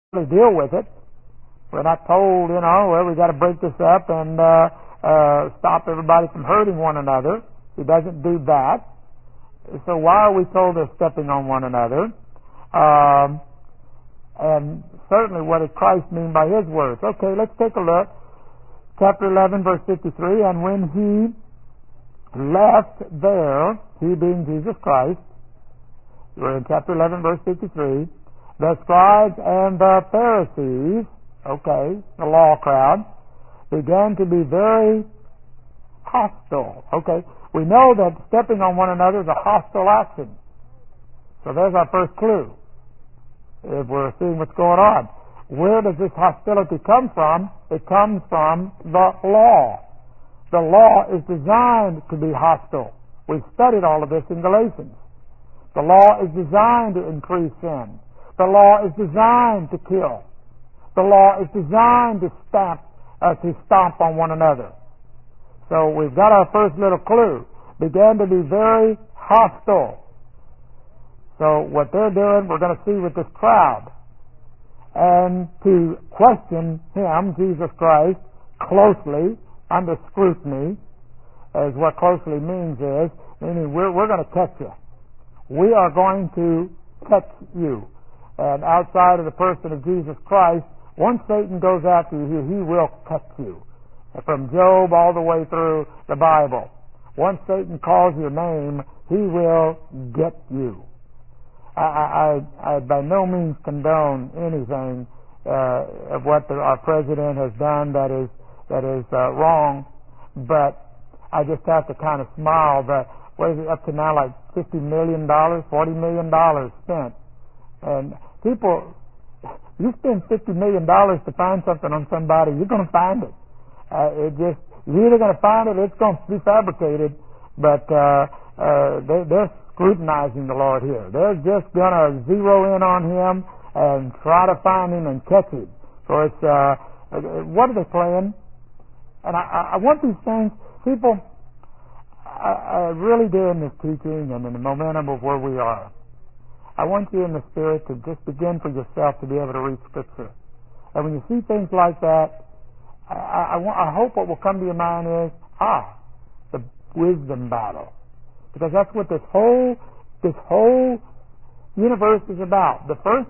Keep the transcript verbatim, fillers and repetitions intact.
deal with it. We're not told, you know, well, we got to break this up and uh, uh, stop everybody from hurting one another. He doesn't do that. So why are we told they're stepping on one another? Um, and certainly, what does Christ mean by His words? Okay, let's take a look. Chapter eleven, verse fifty-three, and when He left there, He being Jesus Christ, we're in chapter eleven, verse fifty-three, the scribes and the Pharisees, okay, the law crowd, began to be very hostile. Okay, we know that stepping on one another is a hostile action. So there's our first clue, if we're seeing what's going on. Where does this hostility come from? It comes from the law. The law is designed to be hostile. We've studied all of this in Galatians. The law is designed to increase sin. The law is designed to kill. The law is designed to stamp, uh, to stomp on one another. So we've got our first little clue. Began to be very hostile. So what they're doing, we're going to see with this crowd. And to question Him, Jesus Christ, closely, under scrutiny, as what closely means is, meaning we're, we're going to catch you. We are going to catch you. And outside of the person of Jesus Christ, once Satan goes after you, he will catch you. From Job all the way through the Bible. Once Satan calls your name, he will get you. I, I, I by no means condone anything uh, of what the, our president has done that is that is uh, wrong, but I just have to kind of smile that what is it up to now, like fifty million dollars, forty million dollars spent, and people, you spend fifty million dollars to find something on somebody, you're going to find it. Uh, it just you're either going to find it, or it's going to be fabricated, but uh, uh, they, they're scrutinizing the Lord here. They're just going to zero in on Him and try to find Him and catch Him. So it's, uh, what are they playing? And I, I want these things, people, I, I really do in this teaching and in the momentum of where we are, I want you in the Spirit to just begin for yourself to be able to read Scripture. And when you see things like that, I, I, I hope what will come to your mind is, ah, the wisdom battle. Because that's what this whole this whole universe is about. The first